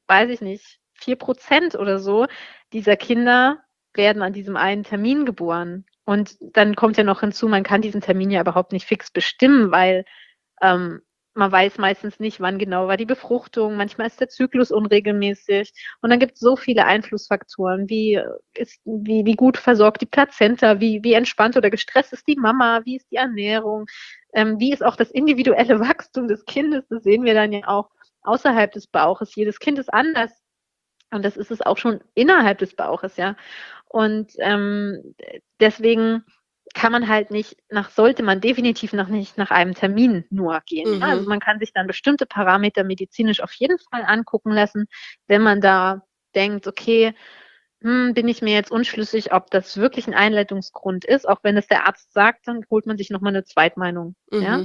weiß ich nicht, vier Prozent oder so dieser Kinder werden an diesem einen Termin geboren. Und dann kommt ja noch hinzu, man kann diesen Termin ja überhaupt nicht fix bestimmen, weil ähm, man weiß meistens nicht, wann genau war die Befruchtung. Manchmal ist der Zyklus unregelmäßig. Und dann gibt es so viele Einflussfaktoren. Wie ist, wie, wie gut versorgt die Plazenta? Wie, wie entspannt oder gestresst ist die Mama? Wie ist die Ernährung? Ähm, wie ist auch das individuelle Wachstum des Kindes? Das sehen wir dann ja auch außerhalb des Bauches. Jedes Kind ist anders. Und das ist es auch schon innerhalb des Bauches, ja. Und ähm, deswegen kann man halt nicht nach, sollte man definitiv noch nicht nach einem Termin nur gehen. Ja? Also Mhm. man kann sich dann bestimmte Parameter medizinisch auf jeden Fall angucken lassen, wenn man da denkt, okay, hm, bin ich mir jetzt unschlüssig, ob das wirklich ein Einleitungsgrund ist. Auch wenn es der Arzt sagt, dann holt man sich nochmal eine Zweitmeinung. Ja? Mhm.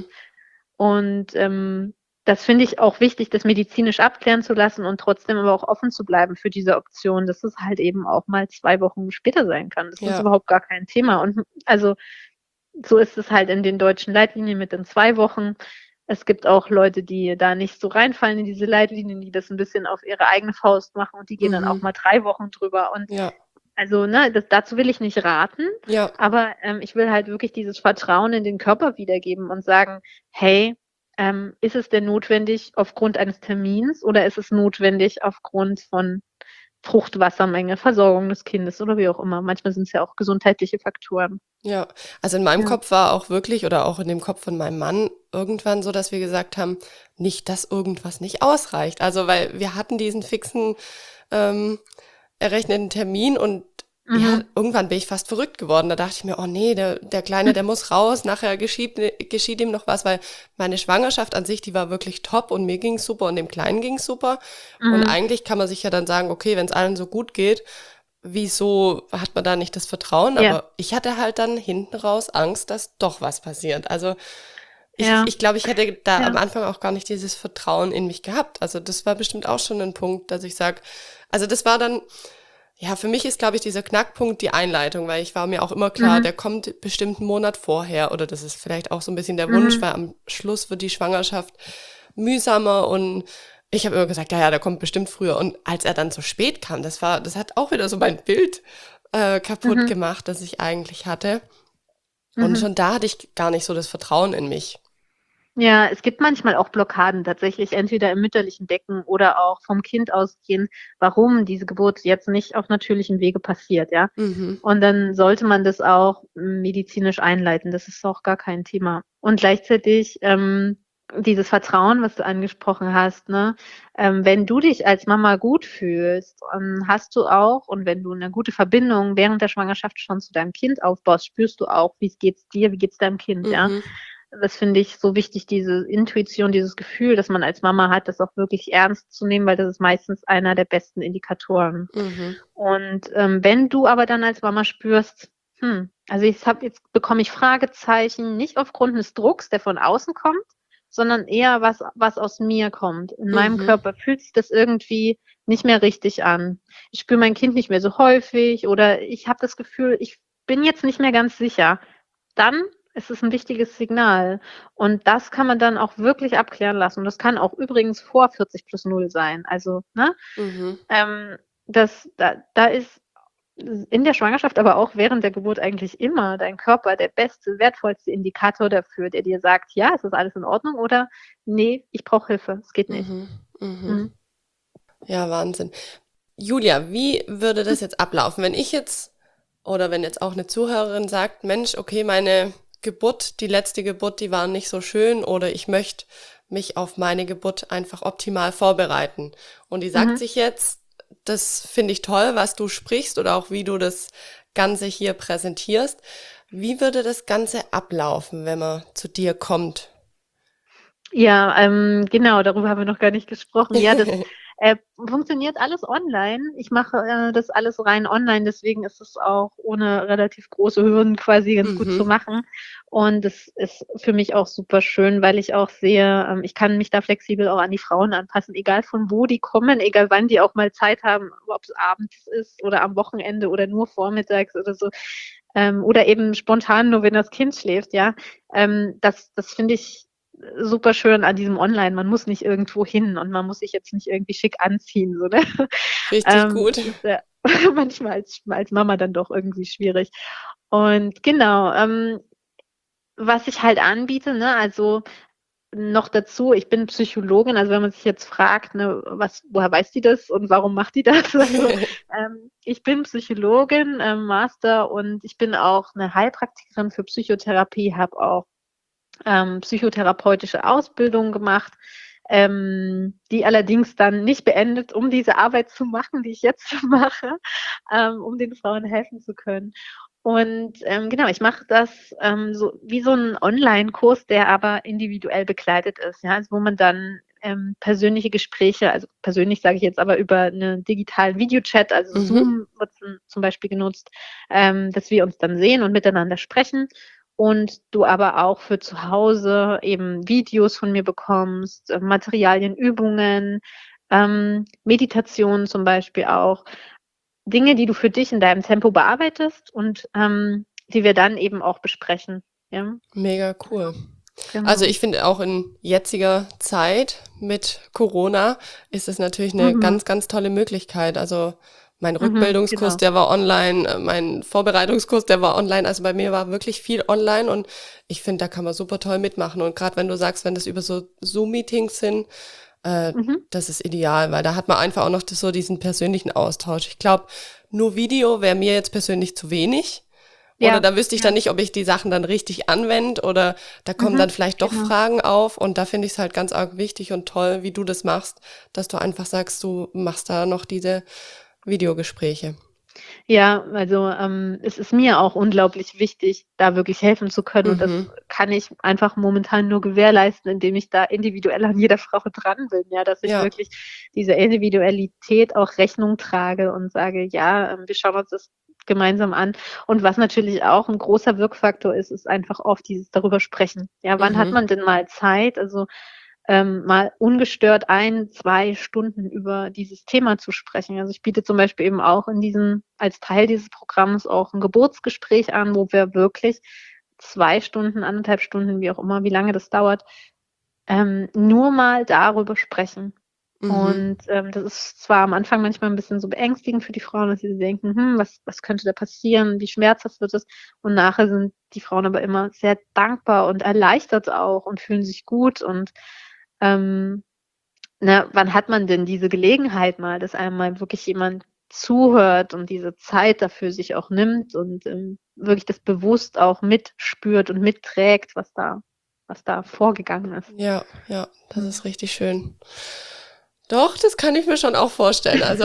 Und ähm, das finde ich auch wichtig, das medizinisch abklären zu lassen und trotzdem aber auch offen zu bleiben für diese Option, dass es halt eben auch mal zwei Wochen später sein kann. Das ist Ja. überhaupt gar kein Thema. Und also so ist es halt in den deutschen Leitlinien mit den zwei Wochen. Es gibt auch Leute, die da nicht so reinfallen in diese Leitlinien, die das ein bisschen auf ihre eigene Faust machen und die gehen dann auch Mhm. mal drei Wochen drüber. Und Ja. also, ne, das, dazu will ich nicht raten, Ja. aber ähm, ich will halt wirklich dieses Vertrauen in den Körper wiedergeben und sagen, hey, ähm, ist es denn notwendig aufgrund eines Termins oder ist es notwendig aufgrund von Fruchtwassermenge, Versorgung des Kindes oder wie auch immer? Manchmal sind es ja auch gesundheitliche Faktoren. Ja, also in meinem Ja. Kopf war auch wirklich oder auch in dem Kopf von meinem Mann irgendwann so, dass wir gesagt haben, nicht, dass irgendwas nicht ausreicht. Also weil wir hatten diesen fixen ähm, errechneten Termin und ja, Mhm. irgendwann bin ich fast verrückt geworden. Da dachte ich mir, oh nee, der, der Kleine, der muss raus, nachher geschieht, geschieht ihm noch was, weil meine Schwangerschaft an sich, die war wirklich top und mir ging's super und dem Kleinen ging's super. Und Mhm. eigentlich kann man sich ja dann sagen, okay, wenn es allen so gut geht, wieso hat man da nicht das Vertrauen? Ja, Aber ich hatte halt dann hinten raus Angst, dass doch was passiert. Also ich, ja, ich glaube, ich hätte da am ja. Anfang auch gar nicht dieses Vertrauen in mich gehabt. Also das war bestimmt auch schon ein Punkt, dass ich sage, also das war dann, ja, für mich ist, glaube ich, dieser Knackpunkt die Einleitung, weil ich war mir auch immer klar, Mhm. der kommt bestimmt einen Monat vorher oder das ist vielleicht auch so ein bisschen der Wunsch, Mhm. weil am Schluss wird die Schwangerschaft mühsamer und ich habe immer gesagt, ja, ja, der kommt bestimmt früher. Und als er dann so spät kam, das war, das hat auch wieder so mein Bild äh, kaputt Mhm. gemacht, das ich eigentlich hatte. Und Mhm. schon da hatte ich gar nicht so das Vertrauen in mich. Ja, es gibt manchmal auch Blockaden tatsächlich, entweder im mütterlichen Becken oder auch vom Kind ausgehend, warum diese Geburt jetzt nicht auf natürlichem Wege passiert, ja. Mhm. Und dann sollte man das auch medizinisch einleiten. Das ist auch gar kein Thema. Und gleichzeitig ähm, dieses Vertrauen, was du angesprochen hast, ne, ähm, wenn du dich als Mama gut fühlst, ähm, hast du auch, und wenn du eine gute Verbindung während der Schwangerschaft schon zu deinem Kind aufbaust, spürst du auch, wie es geht's dir, wie geht's deinem Kind, ja. Mhm. Das finde ich so wichtig, diese Intuition, dieses Gefühl, das man als Mama hat, das auch wirklich ernst zu nehmen, weil das ist meistens einer der besten Indikatoren. Mhm. Und ähm, wenn du aber dann als Mama spürst, hm, also jetzt hab, jetzt bekomme ich Fragezeichen, nicht aufgrund des Drucks, der von außen kommt, sondern eher was, was aus mir kommt. In meinem Mhm. Körper fühlt sich das irgendwie nicht mehr richtig an. Ich spüre mein Kind nicht mehr so häufig oder ich habe das Gefühl, ich bin jetzt nicht mehr ganz sicher. Dann ist es ein wichtiges Signal. Und das kann man dann auch wirklich abklären lassen. Und das kann auch übrigens vor vierzig plus null sein. Also, ne? Mhm. Ähm, das, da, da ist in der Schwangerschaft, aber auch während der Geburt eigentlich immer dein Körper der beste, wertvollste Indikator dafür, der dir sagt, ja, es ist alles in Ordnung oder nee, ich brauche Hilfe, es geht nicht. Mhm. Mhm. Mhm. Ja, Wahnsinn. Julia, wie würde das jetzt ablaufen, wenn ich jetzt oder wenn jetzt auch eine Zuhörerin sagt, Mensch, okay, meine Geburt, die letzte Geburt, die war nicht so schön oder ich möchte mich auf meine Geburt einfach optimal vorbereiten. Und die sagt Mhm. sich jetzt, das finde ich toll, was du sprichst oder auch wie du das Ganze hier präsentierst. Wie würde das Ganze ablaufen, wenn man zu dir kommt? Ja, ähm, genau, darüber haben wir noch gar nicht gesprochen. Ja, das äh, funktioniert alles online. Ich mache äh, das alles rein online, deswegen ist es auch ohne relativ große Hürden quasi ganz gut zu Mhm. machen. Und es ist für mich auch super schön, weil ich auch sehe, ähm, ich kann mich da flexibel auch an die Frauen anpassen, egal von wo die kommen, egal wann die auch mal Zeit haben, ob es abends ist oder am Wochenende oder nur vormittags oder so. Ähm, oder eben spontan, nur wenn das Kind schläft, ja. Ähm, das das finde ich super schön an diesem Online. Man muss nicht irgendwo hin und man muss sich jetzt nicht irgendwie schick anziehen, so, ne? Richtig Ähm, gut. das ist ja manchmal als als Mama dann doch irgendwie schwierig. Und genau, ähm, was ich halt anbiete, ne, also noch dazu, ich bin Psychologin, also wenn man sich jetzt fragt, ne, was, woher weiß die das und warum macht die das? Also ähm, ich bin Psychologin, ähm, Master und ich bin auch eine Heilpraktikerin für Psychotherapie, habe auch ähm, psychotherapeutische Ausbildung gemacht, ähm, die allerdings dann nicht beendet, um diese Arbeit zu machen, die ich jetzt mache, ähm, um den Frauen helfen zu können. Und ähm, genau, ich mache das ähm, so wie so ein Online-Kurs, der aber individuell begleitet ist, ja, also wo man dann ähm, persönliche Gespräche, also persönlich sage ich jetzt aber über einen digitalen Videochat, also Mhm. Zoom wird zum Beispiel genutzt, ähm, dass wir uns dann sehen und miteinander sprechen und du aber auch für zu Hause eben Videos von mir bekommst, äh, Materialien, Übungen, ähm, Meditationen zum Beispiel auch. Dinge, die du für dich in deinem Tempo bearbeitest und ähm, die wir dann eben auch besprechen. Ja, Mega cool. Also genau. ich finde auch in jetziger Zeit mit Corona ist es natürlich eine Mhm. ganz, ganz tolle Möglichkeit. Also mein Mhm. Rückbildungskurs, Genau. der war online, äh, mein Vorbereitungskurs, der war online. Also bei mir war wirklich viel online und ich finde, da kann man super toll mitmachen. Und gerade wenn du sagst, wenn das über so Zoom-Meetings sind, äh, Mhm. das ist ideal, weil da hat man einfach auch noch das, so diesen persönlichen Austausch. Ich glaube, nur Video wäre mir jetzt persönlich zu wenig. Oder Ja, da wüsste ich dann ja. nicht, ob ich die Sachen dann richtig anwende oder da kommen Mhm. dann vielleicht doch Genau. Fragen auf und da finde ich es halt ganz arg wichtig und toll, wie du das machst, dass du einfach sagst, du machst da noch diese Videogespräche. Ja, also, ähm, es ist mir auch unglaublich wichtig, da wirklich helfen zu können und das Mhm. kann ich einfach momentan nur gewährleisten, indem ich da individuell an jeder Frau dran bin, ja, dass ich Ja. wirklich dieser Individualität auch Rechnung trage und sage: „Ja, ähm, wir schauen uns das gemeinsam an.“ Und was natürlich auch 'n großer Wirkfaktor ist, ist einfach oft dieses darüber sprechen. Ja, wann hat Mhm. man denn mal Zeit, also ähm, mal ungestört ein, zwei Stunden über dieses Thema zu sprechen. Also, ich biete zum Beispiel eben auch in diesem als Teil dieses Programms auch 'n Geburtsgespräch an, wo wir wirklich zwei Stunden, anderthalb Stunden, wie auch immer, wie lange das dauert, ähm, nur mal darüber sprechen. Mhm. Und, ähm, das ist zwar am Anfang manchmal 'n bisschen so beängstigend für die Frauen, dass sie so denken: „Hm, was was könnte da passieren? Wie schmerzhaft wird es?“ Und nachher sind die Frauen aber immer sehr dankbar und erleichtert auch und fühlen sich gut und, ähm, ne, wann hat man denn diese Gelegenheit mal, dass einem mal wirklich jemand zuhört und diese Zeit dafür sich auch nimmt und, ähm, wirklich das bewusst auch mitspürt und mitträgt, was da was da vorgegangen ist. Ja, ja, das Mhm. ist richtig schön. Doch, das kann ich mir schon auch vorstellen. Also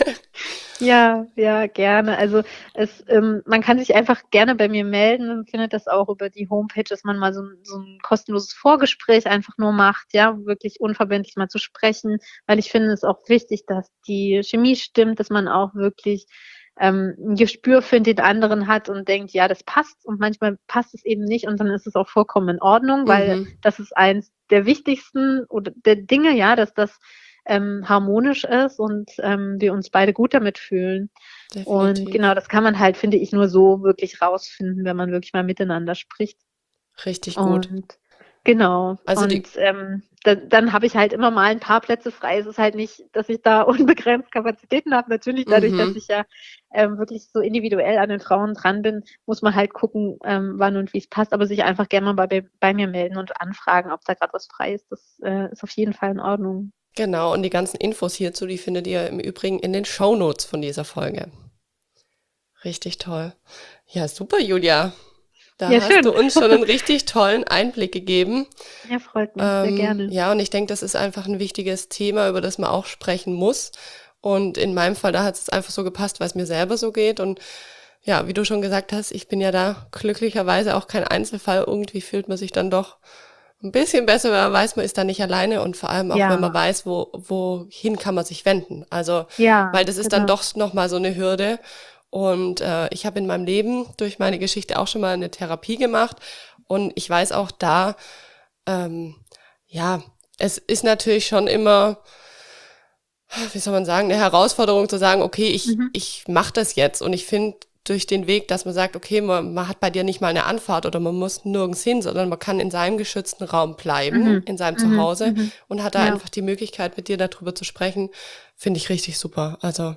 Ja, ja, gerne. Also, es ähm, man kann sich einfach gerne bei mir melden und findet das auch über die Homepage, dass man mal so 'n so 'n kostenloses Vorgespräch einfach nur macht, ja, wirklich unverbindlich mal zu sprechen, weil ich finde es auch wichtig, dass die Chemie stimmt, dass man auch wirklich, ähm, 'n Gespür für den anderen hat und denkt: „Ja, das passt.“ Und manchmal passt es eben nicht und dann ist es auch vollkommen in Ordnung, weil mhm, das ist eins der wichtigsten oder der Dinge, ja, dass das ähm, harmonisch ist und, ähm, wir uns beide gut damit fühlen. Und definitiv. genau, das kann man halt, finde ich, nur so wirklich rausfinden, wenn man wirklich mal miteinander spricht. Richtig gut. Und genau, Also und, die ähm, da dann habe ich halt immer mal 'n paar Plätze frei. Es ist halt nicht, dass ich da unbegrenzt Kapazitäten habe. Natürlich dadurch, dass mhm. ich ja, ähm, wirklich so individuell an den Frauen dran bin, muss man halt gucken, ähm, wann und wie's passt, aber sich einfach gerne mal bei bei mir melden und anfragen, ob da grad was frei ist. Das, äh, ist auf jeden Fall in Ordnung. Genau, und die ganzen Infos hierzu, die findet ihr im Übrigen in den Shownotes von dieser Folge. Richtig toll. Ja, super, Julia. Da Ja, hast du schön. uns schon einen richtig tollen Einblick gegeben. Ja, freut mich, sehr Ähm, gerne. ja, und ich denke, das ist einfach ein wichtiges Thema, über das man auch sprechen muss. Und in meinem Fall, da hat es einfach so gepasst, weil es mir selber so geht. Und ja, wie du schon gesagt hast, ich bin ja da glücklicherweise auch kein Einzelfall. Irgendwie fühlt man sich dann doch ein bisschen besser, wenn man weiß, man ist da nicht alleine und vor allem auch, wenn man Ja, weiß, wo, wohin kann man sich wenden. Also, ja, weil das ist dann genau. doch nochmal so eine Hürde. Und äh, ich habe in meinem Leben durch meine Geschichte auch schon mal eine Therapie gemacht. Und ich weiß auch da, ähm, ja, es ist natürlich schon immer, wie soll man sagen, eine Herausforderung zu sagen, okay, ich, Mhm. ich mache das jetzt. Und ich finde durch den Weg, dass man sagt, okay, man, man hat bei dir nicht mal eine Anfahrt oder man muss nirgends hin, sondern man kann in seinem geschützten Raum bleiben, Mhm. in seinem Mhm. Zuhause Mhm. und hat da Ja. einfach die Möglichkeit, mit dir darüber zu sprechen. Finde ich richtig super. Also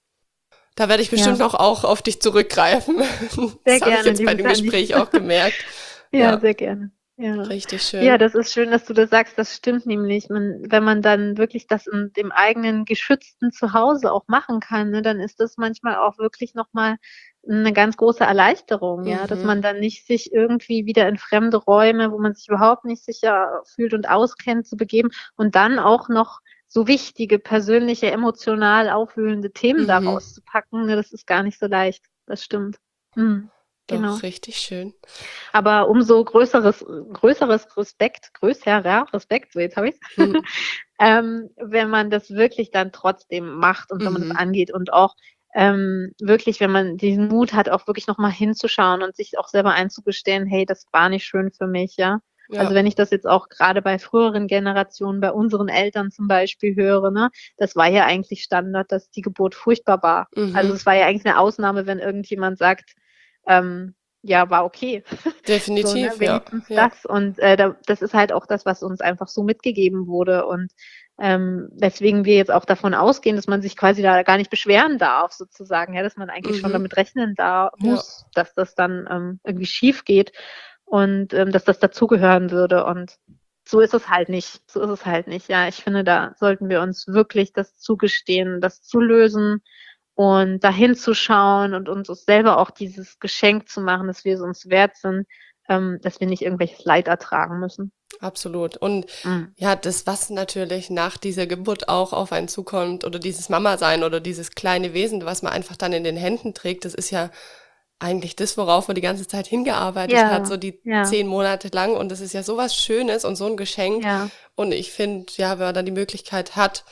da werde ich bestimmt Ja. noch auch auf dich zurückgreifen. Sehr Das habe ich gerne, jetzt bei liebe dem Sandy. Gespräch auch gemerkt. Ja, Ja, sehr gerne. Ja. richtig Ja, schön. das ist schön, dass du das sagst. Das stimmt nämlich. Man, wenn man dann wirklich das in dem eigenen geschützten Zuhause auch machen kann, ne, dann ist das manchmal auch wirklich noch mal 'ne ganz große Erleichterung, ja, dass Mhm. man dann nicht sich irgendwie wieder in fremde Räume, wo man sich überhaupt nicht sicher fühlt und auskennt, zu begeben und dann auch noch so wichtige, persönliche, emotional aufwühlende Themen da Mhm. rauszupacken, ne, das ist gar nicht so leicht. Das stimmt. Mhm. Genau. Doch, richtig schön. Aber umso größeres größeres Respekt größerer Respekt, so jetzt habe ich's, Mhm. ähm, wenn man das wirklich dann trotzdem macht und wenn man das Mhm. angeht und auch, ähm, wirklich, wenn man diesen Mut hat, auch wirklich noch mal hinzuschauen und sich auch selber einzugestehen: „Hey, das war nicht schön für mich“, ja? Also, Ja. wenn ich das jetzt auch grade bei früheren Generationen, bei unseren Eltern zum Beispiel höre, ne, das war ja eigentlich Standard, dass die Geburt furchtbar war. Also, Mhm. es war ja eigentlich 'ne Ausnahme, wenn irgendjemand sagt, ähm, ja, war okay. So, ne, Definitiv, ja. wenigstens Ja. das. Und, äh, da das ist halt auch das, was uns einfach so mitgegeben wurde und, ähm, weswegen wir jetzt auch davon ausgehen, dass man sich quasi da gar nicht beschweren darf sozusagen, ja, dass man eigentlich schon Mhm. damit rechnen da Ja. muss, dass das dann, ähm, irgendwie schiefgeht und, ähm, dass das dazugehören würde. Und so ist es halt nicht. So ist es halt nicht. Ja, ich finde, da sollten wir uns wirklich das zugestehen, das zu lösen und da hinzuschauen und uns selber auch dieses Geschenk zu machen, dass wir es uns wert sind, ähm, dass wir nicht irgendwelches Leid ertragen müssen. Absolut. Und Mhm. ja, das, was natürlich nach dieser Geburt auch auf einen zukommt oder dieses Mama-Sein oder dieses kleine Wesen, was man einfach dann in den Händen trägt, das ist ja eigentlich das, worauf man die ganze Zeit hingearbeitet hat, Ja, so die ja, zehn Monate lang. Und das ist ja so was Schönes und so ein Geschenk. ja. Und ich finde, ja, wenn man dann die Möglichkeit hat,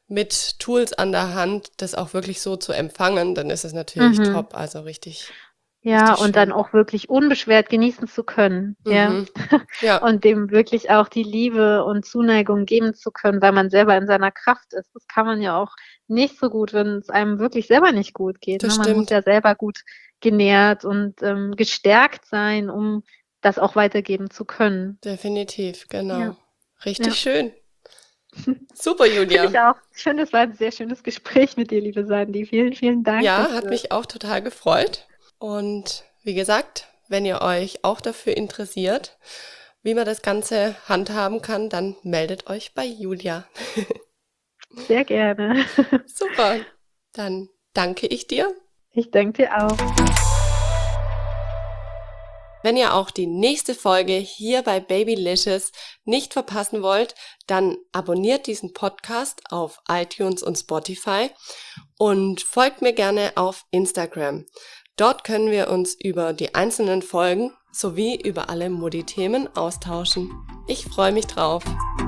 mit Tools an der Hand, das auch wirklich so zu empfangen, dann ist es natürlich Mhm. top. Also richtig, Ja, richtig und dann schön. auch wirklich unbeschwert genießen zu können, ja? Mhm. Ja, Und dem wirklich auch die Liebe und Zuneigung geben zu können, weil man selber in seiner Kraft ist. Das kann man ja auch nicht so gut, wenn es einem wirklich selber nicht gut geht, das ne? Man muss stimmt. ja selber gut genährt und, ähm, gestärkt sein, um das auch weitergeben zu können. Definitiv, Ja, genau. Richtig ja. schön. Super, Finde ich Julia. auch. Ich finde, es war 'n sehr schönes Gespräch mit dir, liebe Sandy. Vielen, vielen Dank Ja, hat dafür. mich auch total gefreut. Und wie gesagt, wenn ihr euch auch dafür interessiert, wie man das Ganze handhaben kann, dann meldet euch bei Julia. Sehr gerne. Super, dann danke ich dir. Ich danke dir auch. Wenn ihr auch die nächste Folge hier bei Babylicious nicht verpassen wollt, dann abonniert diesen Podcast auf iTunes und Spotify und folgt mir gerne auf Instagram. Dort können wir uns über die einzelnen Folgen sowie über alle Mutti-Themen austauschen. Ich freue mich drauf.